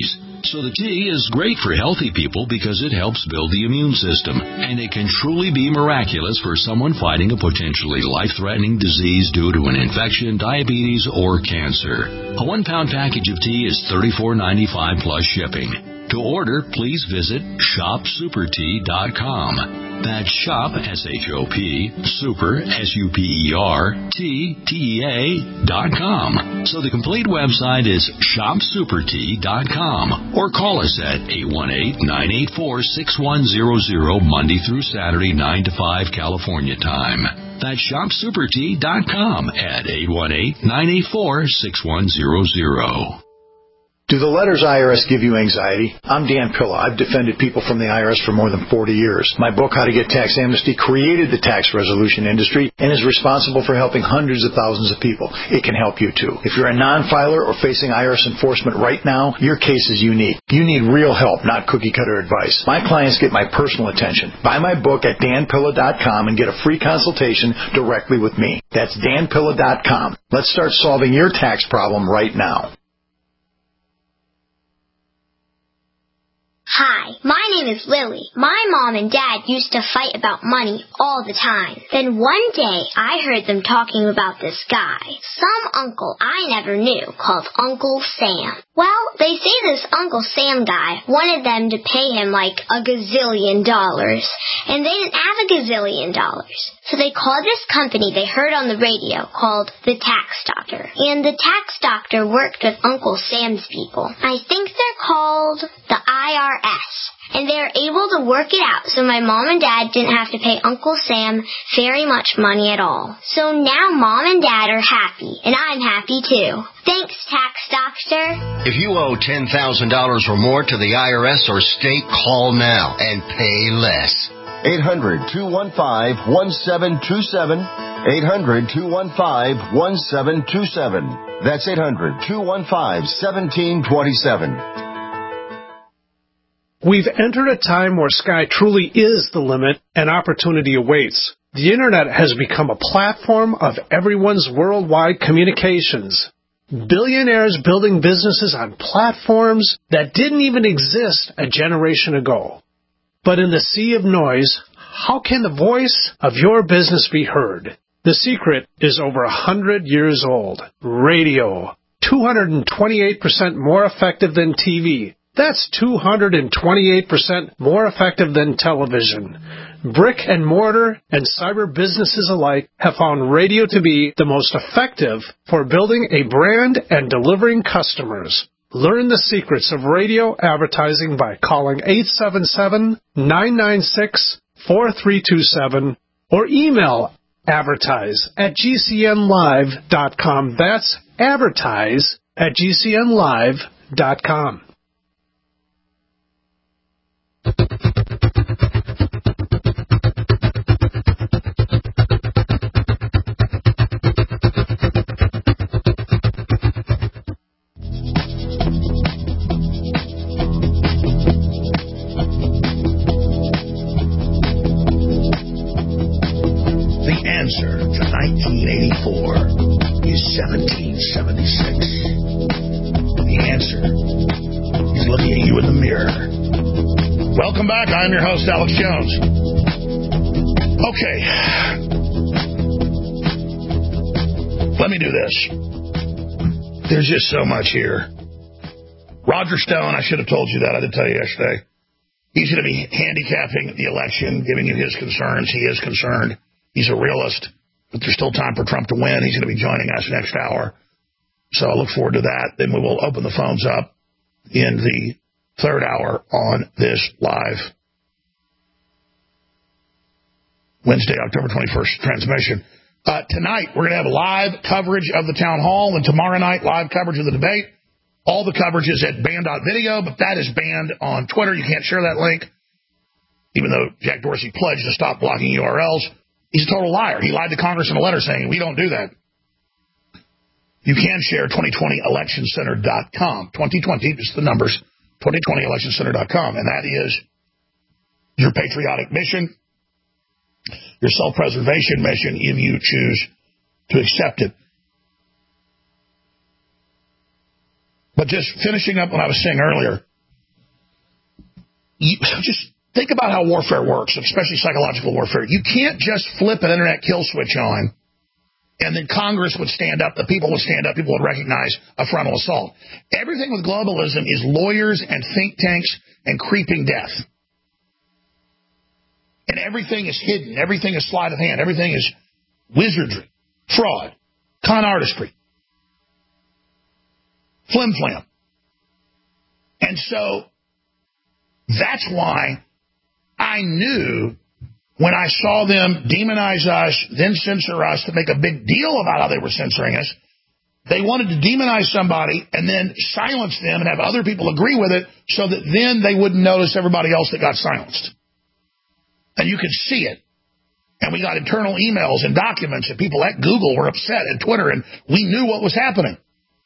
So the tea is great for healthy people because it helps build the immune system, and it can truly be miraculous for someone fighting a potentially life-threatening disease due to an infection, diabetes, or cancer. A one-pound package of tea is thirty-four ninety-five plus shipping. To order, please visit shop super tea dot com. That's shop, S H O P, super, S U P E R, T, T E A, dot com. So the complete website is shop super tea dot com. Or call us at eight one eight, nine eight four, six one zero zero, Monday through Saturday, nine to five, California time. That's shop super tea dot com at eight one eight, nine eight four, six one zero zero. Do the letters I R S give you anxiety? I'm Dan Pilla. I've defended people from the I R S for more than forty years. My book, How to Get Tax Amnesty, created the tax resolution industry and is responsible for helping hundreds of thousands of people. It can help you, too. If you're a non-filer or facing I R S enforcement right now, your case is unique. You need real help, not cookie-cutter advice. My clients get my personal attention. Buy my book at dan pilla dot com and get a free consultation directly with me. That's dan pilla dot com. Let's start solving your tax problem right now. Hi, my name is Lily. My mom and dad used to fight about money all the time. Then one day, I heard them talking about this guy, some uncle I never knew, called Uncle Sam. Well, they say this Uncle Sam guy wanted them to pay him like a gazillion dollars, and they didn't have a gazillion dollars. So they called this company they heard on the radio called the Tax Doctor. And the Tax Doctor worked with Uncle Sam's people. I think they're called the I R S. And they were able to work it out so my mom and dad didn't have to pay Uncle Sam very much money at all. So now mom and dad are happy, and I'm happy too. Thanks, Tax Doctor. If you owe ten thousand dollars or more to the I R S or state, call now and pay less. eight hundred, two one five, one seven two seven. eight hundred, two one five, one seven two seven. That's eight hundred, two one five, one seven two seven. We've entered a time where sky truly is the limit and opportunity awaits. The Internet has become a platform of everyone's worldwide communications. Billionaires building businesses on platforms that didn't even exist a generation ago. But in the sea of noise, how can the voice of your business be heard? The secret is over a hundred years old. Radio. two hundred twenty-eight percent more effective than T V. That's two hundred twenty-eight percent more effective than television. Brick and mortar and cyber businesses alike have found radio to be the most effective for building a brand and delivering customers. Learn the secrets of radio advertising by calling eight seven seven, nine nine six, four three two seven or email advertise at g c n live dot com. That's advertise at g c n live dot com. The answer to nineteen eighty-four is seventeen seventy-six. The answer is looking at you in the mirror. Welcome back. I'm your host, Alex Jones. Okay. Let me do this. There's just so much here. Roger Stone, I should have told you that. I didn't tell you yesterday. He's going to be handicapping the election, giving you his concerns. He is concerned. He's a realist. But there's still time for Trump to win. He's going to be joining us next hour. So I look forward to that. Then we will open the phones up in the third hour on this live Wednesday, October twenty-first transmission. Uh, tonight, we're going to have live coverage of the town hall, and tomorrow night, live coverage of the debate. All the coverage is at banned dot video, but that is banned on Twitter. You can't share that link, even though Jack Dorsey pledged to stop blocking U R Ls. He's a total liar. He lied to Congress in a letter saying, we don't do that. You can share twenty twenty election center dot com. twenty twenty, just the numbers, twenty twenty election center dot com. And that is your patriotic mission, your self-preservation mission, if you choose to accept it. But just finishing up what I was saying earlier, you just think about how warfare works, especially psychological warfare. You can't just flip an internet kill switch on and then Congress would stand up, the people would stand up, people would recognize a frontal assault. Everything with globalism is lawyers and think tanks and creeping death. And everything is hidden. Everything is sleight of hand. Everything is wizardry, fraud, con artistry, flim-flam. And so that's why I knew when I saw them demonize us, then censor us to make a big deal about how they were censoring us, they wanted to demonize somebody and then silence them and have other people agree with it so that then they wouldn't notice everybody else that got silenced. And you could see it. And we got internal emails and documents, and people at Google were upset, and Twitter, and we knew what was happening.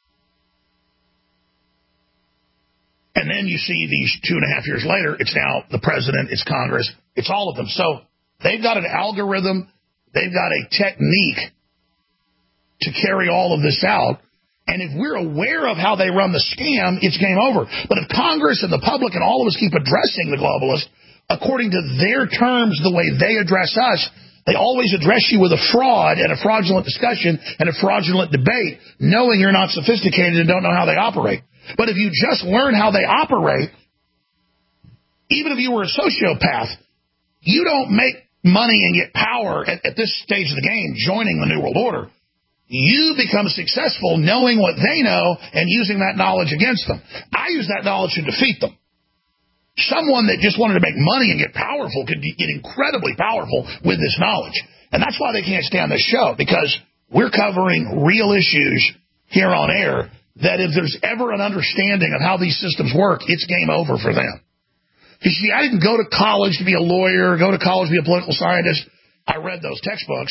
And then you see these two and a half years later, it's now the president, it's Congress, it's all of them. So they've got an algorithm, they've got a technique to carry all of this out. And if we're aware of how they run the scam, it's game over. But if Congress and the public and all of us keep addressing the globalists according to their terms, the way they address us, they always address you with a fraud and a fraudulent discussion and a fraudulent debate, knowing you're not sophisticated and don't know how they operate. But if you just learn how they operate, even if you were a sociopath, you don't make money and get power at, at this stage of the game, joining the New World Order. You become successful knowing what they know and using that knowledge against them. I use that knowledge to defeat them. Someone that just wanted to make money and get powerful could get incredibly powerful with this knowledge. And that's why they can't stand this show, because we're covering real issues here on air that if there's ever an understanding of how these systems work, it's game over for them. You see, I didn't go to college to be a lawyer, go to college to be a political scientist. I read those textbooks.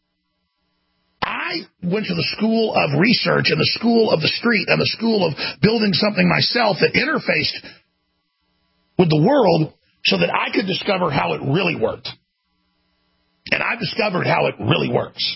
I went to the school of research and the school of the street and the school of building something myself that interfaced with the world so that I could discover how it really worked. And I've discovered how it really works.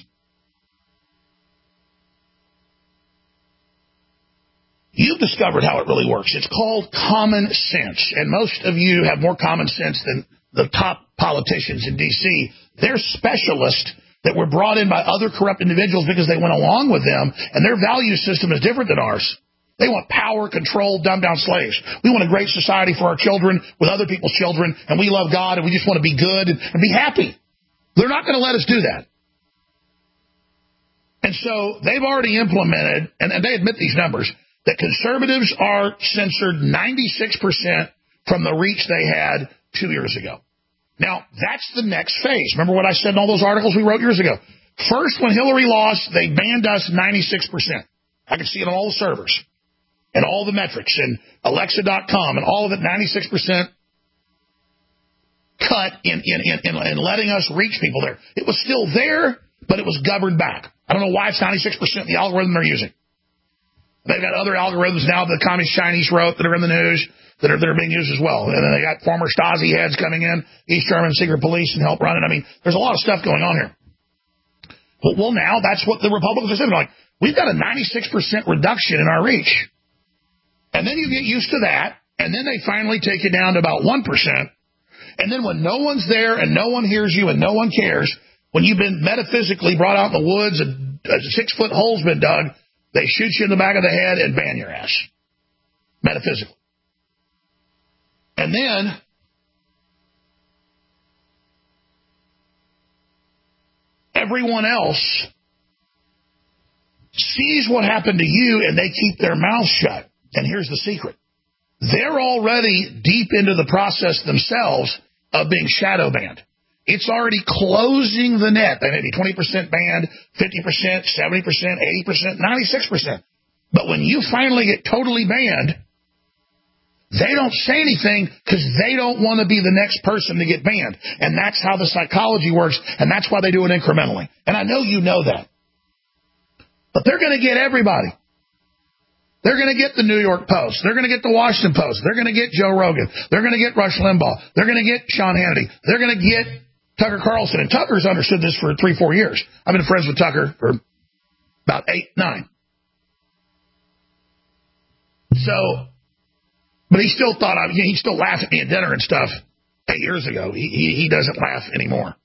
You've discovered how it really works. It's called common sense. And most of you have more common sense than the top politicians in D C. They're specialists that were brought in by other corrupt individuals because they went along with them, and their value system is different than ours. They want power, control, dumb down slaves. We want a great society for our children with other people's children, and we love God, and we just want to be good and, and be happy. They're not going to let us do that. And so they've already implemented, and, and they admit these numbers, that conservatives are censored ninety-six percent from the reach they had two years ago. Now, that's the next phase. Remember what I said in all those articles we wrote years ago? First, when Hillary lost, they banned us ninety-six percent. I could see it on all the servers and all the metrics and Alexa dot com and all of it, ninety-six percent cut in, in, in, in, in letting us reach people there. It was still there, but it was governed back. I don't know why it's ninety-six percent the algorithm they're using. They've got other algorithms now that the Communist Chinese wrote that are in the news that are, that are being used as well. And then they got former Stasi heads coming in, East German secret police, and help run it. I mean, there's a lot of stuff going on here. Well, well now that's what the Republicans are saying. They're like, we've got a ninety-six percent reduction in our reach. And then you get used to that, and then they finally take it down to about one percent. And then when no one's there and no one hears you and no one cares, when you've been metaphysically brought out in the woods and a six-foot hole's been dug, they shoot you in the back of the head and ban your ass. Metaphysically. And then everyone else sees what happened to you and they keep their mouths shut. And here's the secret. They're already deep into the process themselves of being shadow banned. It's already closing the net. They may be twenty percent banned, fifty percent, seventy percent, eighty percent, ninety-six percent. But when you finally get totally banned, they don't say anything because they don't want to be the next person to get banned. And that's how the psychology works, and that's why they do it incrementally. And I know you know that. But they're going to get everybody. They're going to get the New York Post. They're going to get the Washington Post. They're going to get Joe Rogan. They're going to get Rush Limbaugh. They're going to get Sean Hannity. They're going to get Tucker Carlson. And Tucker's understood this for three, four years. I've been friends with Tucker for about eight, nine. So But he still thought I, he still laughed at me at dinner and stuff eight years ago. He, he, he doesn't laugh anymore.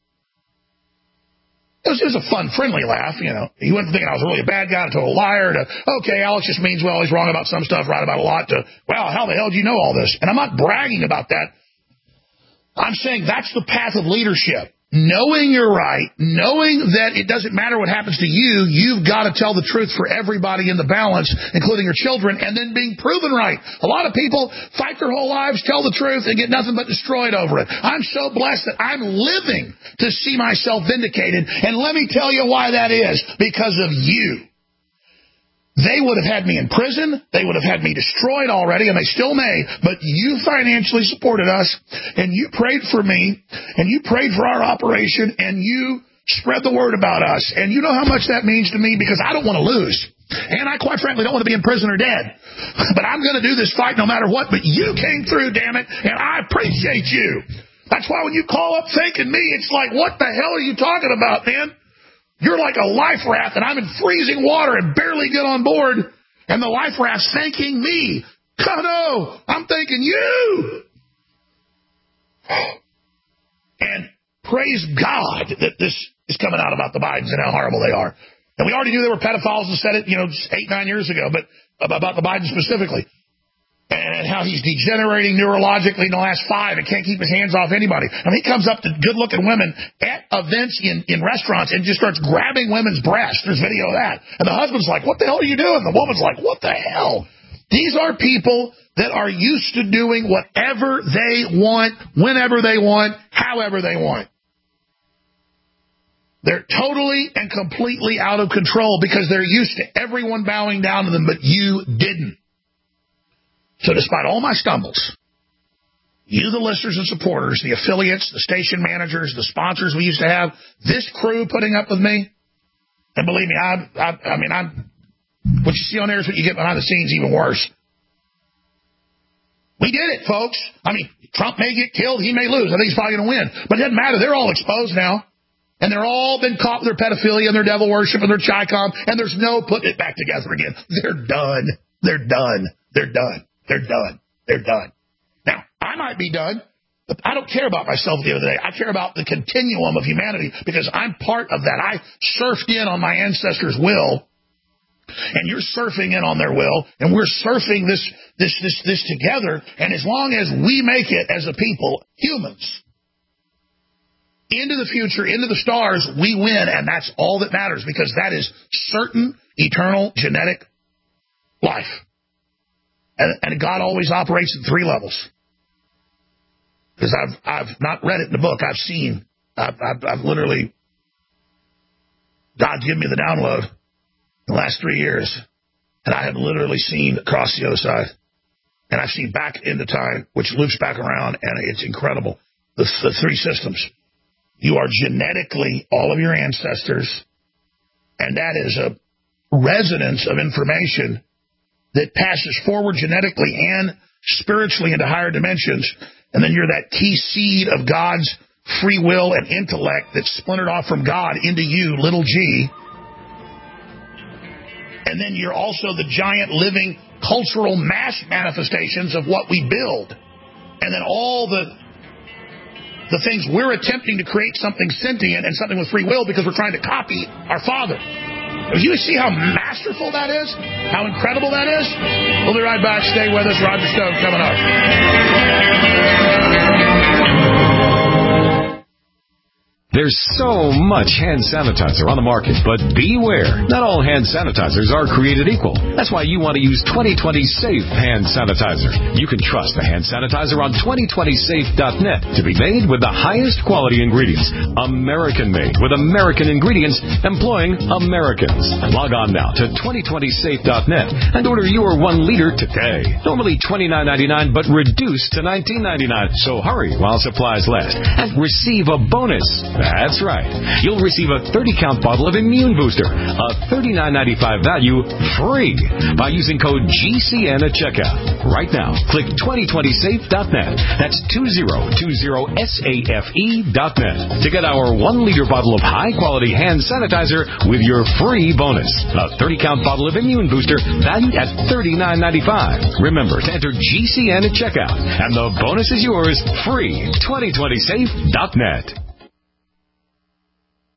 It was, it was a fun, friendly laugh, you know. He wasn't thinking I was really a bad guy, a total liar, to, okay, Alex just means, well, he's wrong about some stuff, right about a lot, to, well, how the hell do you know all this? And I'm not bragging about that. I'm saying that's the path of leadership. Knowing you're right, knowing that it doesn't matter what happens to you, you've got to tell the truth for everybody in the balance, including your children, and then being proven right. A lot of people fight their whole lives, tell the truth, and get nothing but destroyed over it. I'm so blessed that I'm living to see myself vindicated, and let me tell you why that is. Because of you. They would have had me in prison. They would have had me destroyed already, and they still may. But you financially supported us, and you prayed for me, and you prayed for our operation, and you spread the word about us. And you know how much that means to me, because I don't want to lose. And I, quite frankly, don't want to be in prison or dead. But I'm going to do this fight no matter what. But you came through, damn it, and I appreciate you. That's why when you call up thanking me, it's like, what the hell are you talking about, man? You're like a life raft, and I'm in freezing water and barely get on board, and the life raft's thanking me. Oh, no, I'm thanking you. And praise God that this is coming out about the Bidens and how horrible they are. And we already knew they were pedophiles and said it, you know, eight, nine years ago, but about the Bidens specifically. And how he's degenerating neurologically in the last five and can't keep his hands off anybody. I mean, he comes up to good-looking women at events in, in restaurants and just starts grabbing women's breasts. There's video of that. And the husband's like, what the hell are you doing? The woman's like, what the hell? These are people that are used to doing whatever they want, whenever they want, however they want. They're totally and completely out of control because they're used to everyone bowing down to them, but you didn't. So despite all my stumbles, you, the listeners and supporters, the affiliates, the station managers, the sponsors we used to have, this crew putting up with me, and believe me, I, I, I mean, I'm, what you see on there is what you get behind the scenes, even worse. We did it, folks. I mean, Trump may get killed, he may lose. I think he's probably going to win. But it doesn't matter. They're all exposed now. And they're all been caught with their pedophilia and their devil worship and their Chi-Com, and there's no putting it back together again. They're done. They're done. They're done. They're done. They're done. Now, I might be done, but I don't care about myself at the end of the day. I care about the continuum of humanity because I'm part of that. I surfed in on my ancestors' will, and you're surfing in on their will, and we're surfing this, this, this, this together. And as long as we make it as a people, humans, into the future, into the stars, we win, and that's all that matters because that is certain, eternal, genetic life. And, and God always operates at three levels. Because I've I've not read it in the book. I've seen. I've, I've, I've literally, God's given me the download in the last three years. And I have literally seen across the other side. And I've seen back into time, which loops back around, and it's incredible. The, the three systems. You are genetically all of your ancestors. And that is a resonance of information that passes forward genetically and spiritually into higher dimensions. And then you're that key seed of God's free will and intellect that's splintered off from God into you, little g. And then you're also the giant living cultural mass manifestations of what we build. And then all the the things we're attempting to create something sentient and something with free will because we're trying to copy our Father. Do you see how masterful that is? How incredible that is? We'll be right back. Stay with us. Roger Stone coming up. There's so much hand sanitizer on the market, but beware. Not all hand sanitizers are created equal. That's why you want to use twenty twenty Safe Hand Sanitizer. You can trust the hand sanitizer on twenty twenty safe dot net to be made with the highest quality ingredients. American-made with American ingredients employing Americans. Log on now to twenty twenty safe dot net and order your one liter today. Normally twenty-nine ninety-nine, but reduced to nineteen ninety-nine. So hurry while supplies last and receive a bonus. That's right. You'll receive a thirty count bottle of Immune Booster, a thirty-nine ninety-five value, free by using code G C N at checkout. Right now, click twenty twenty safe dot net. That's two zero two zero safe dot net to get our one liter bottle of high-quality hand sanitizer with your free bonus. A thirty count bottle of Immune Booster valued at thirty-nine ninety-five. Remember to enter G C N at checkout, and the bonus is yours free. twenty twenty safe dot net.